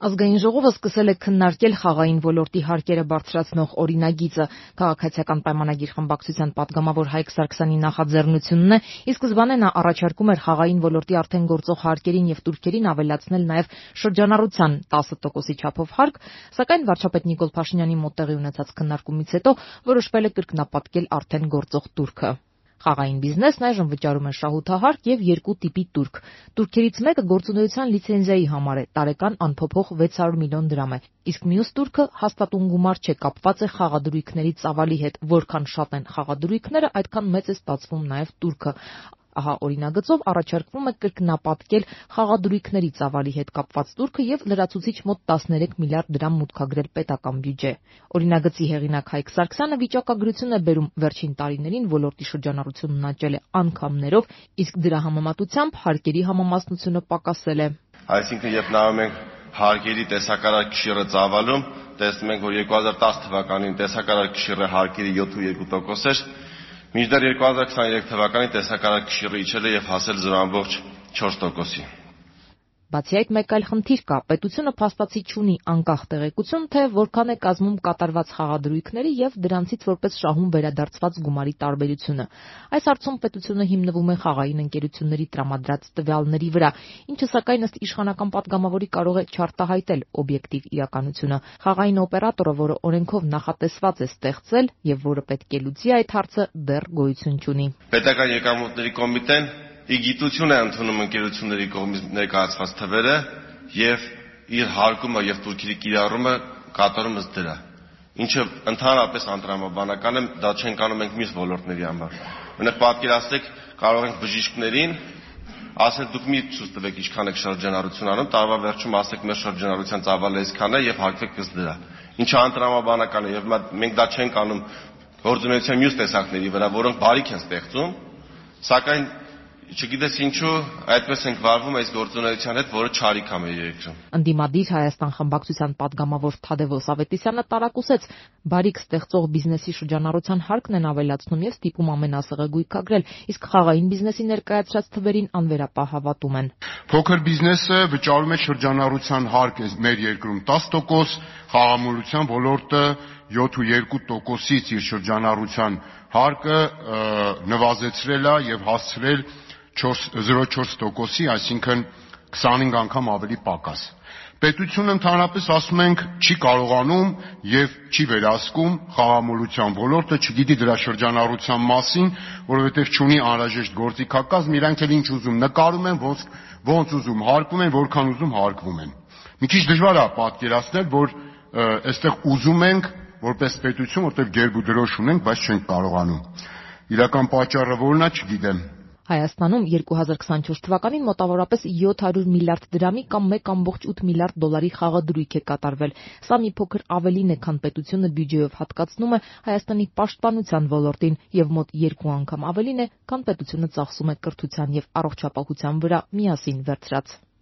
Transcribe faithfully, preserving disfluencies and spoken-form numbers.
Ազգային ժողովը սկսել է քննարկել խաղային ոլորտի հարկերը բարձրացնող օրինագիծը։ Քաղաքացիական պայմանագիր խմբակցության պատգամավոր Հայկ Սարգսյանի նախաձեռնությունն է, ի սկզբանե նա առաջարկում էր խաղային ոլորտի արդեն գործող հարկերին եւ տուրքերին ավելացնել նաեւ շրջանառության տասը տոկոսի չափով հարկ, սակայն վարչապետ Նիկոլ Փաշինյանի մոտ տեղի ունեցած քննարկումից հետո որոշվել է կրկնապատկել արդեն գործող տուրքը։ Խաղային բիզնեսն այժմ վճարում է շահութահարկ եւ երկու տիպի տուրք։ Տուրքերից մեկը գործունեության լիցենզիայի համար է, տարեկան անփոփոխ վեց հարյուր միլիոն դրամ է, իսկ մյուս տուրքը հաստատուն գումար չէ, կապված է խաղադրույքների ծավալի հետ, որքան շատ են խաղադրույքները, այդքան մեծ է ստացվում նաեւ տուրքը։ Ահա օրինագծով առաջարկվում է կրկնապատկել խաղադրույքների ծավալի հետ կապված տուրքը եւ լրացուցիչ մոտ տասներեք միլիարդ դրամ մուտքագրել պետական բյուջե։ Օրինագծի հեղինակ Հայկ Սարգսյանը վիճակագրություն է բերում վերջին տարիներին ոլորտի շրջանառությունն աճել է անգամներով, իսկ դրա համեմատությամբ հարկերի համամասնությունը պակասել է։ Այսինքն երբ նայում ենք հարկերի տեսակարար կշիռը ծավալում, տեսնում ենք, որ երկու հազար տասը թվականին տեսակարար կշիռը հարկերի յոթ երկու տոկոս էր, մինչդեռ երկու հազար քսաներեք թվականին տեսակարար կշիռը իջել է եւ հասել զրո ամբողջ չորս տոկոսի։ Բացի այդ, մեկ այլ խնդիր կա. պետությունը փաստացի չունի անկախ տեղեկություն, թե որքան է կազմում կատարված խաղադրույքների եւ դրանցից որպես շահում վերադարձված գումարի տարբերությունը։ Այս հարցում պետությունը հիմնվում է խաղային ընկերությունների տրամադրած տվյալների վրա, ինչը սակայն ըստ իշխանական պատգամավորի կարող է չարտահայտել օբյեկտիվ իրականությունը։ Խաղային օպերատորը, որը օրենքով նախատեսված է ստեղծել եւ որը պետք է լուծի այդ հարցը, դեռ գոյություն չունի։ Պետական եկամուտների կոմիտեն ի գիտություն է ընդունում ընկերությունների կողմից ներկայացված թվերը եւ իր հարկումը եւ տուրքերի կիրառումը կատարում ըստ դրա, ինչը ընդհանրապես անտրամաբանական է, դա չենք անում մենք մյուս ոլորտների համար։ Օրինակ պատկերացրեք, կարող ենք բժիշկներին ասել դուք մի ցույց տվեք ինչքան եք շրջանառություն անում, տարվա վերջում ասեք մեր շրջանառության ծավալը այսքան է եւ հարկվեք ըստ դրա, ինչը անտրամաբանական է եւ մենք դա չենք անում գործունեության մյուս տեսակների վրա, որոնք բարիք են ստեղծում, սակայն չգիտես ինչու այդպես ենք վարվում այս գործունեության հետ, որը չարիք է մեր երկրում։ Ընդդիմադիր Հայաստան խմբակցության պատգամավոր Թադևոս Ավետիսյանը տարակուսեց, բարիք ստեղծող բիզնեսի շրջանառության հարկն են ավելացնում եւ ստիպում ամենասեղը գույքագրել, իսկ խաղային բիզնեսի ներկայացրած թվերին անվերապահ հավատում են։ Փոքր բիզնեսը վճարում է շրջանառության հարկ մեր երկրում տասը տոկոս, խաղամոլության ոլորտը յոթ երկու տոկոսից իր շրջանառության հարկը նվազեցրել է եւ հասցրել զրո չորս տոկոսի, այսինքն քսանհինգ անգամ ավելի պակաս։ Պետությունը ընդհանրապես ասում ենք չի կարողանում եւ չի վերահսկում խաղամոլության ոլորտը, չգիտի դրա շրջանառության մասին, որովհետեւ չունի անհրաժեշտ գործիքակազմ, իրանք էլ ինչ ուզում նկարում են, ոնց ոնց ուզում հարկվում են, որքան ուզում հարկվում են։ Մի քիչ դժվար է պատկերացնել, որ այստեղ ուզում ենք որպես պետություն, որտեղ գերբ ու դրոշ ունենք, բայց չենք կարողանում։ Իրական պատճառը որն է, չգիտեմ։ Հայաստանում երկու հազար քսանչորս թվականին մոտավորապես յոթ հարյուր միլիարդ դրամի կամ մեկ կամբողջ ութ միլիարդ դոլարի խաղադրույք է կատարվել։ Սա մի փոքր ավելին է, քան պետությունը բյուջեով հատկացնում է Հայաստանի պաշտպանության ոլորտին եւ մոտ երկու անգամ ավելին է, քան պետությունը ծախսում է կրթության եւ առողջապահության վրա միասին վերցրած։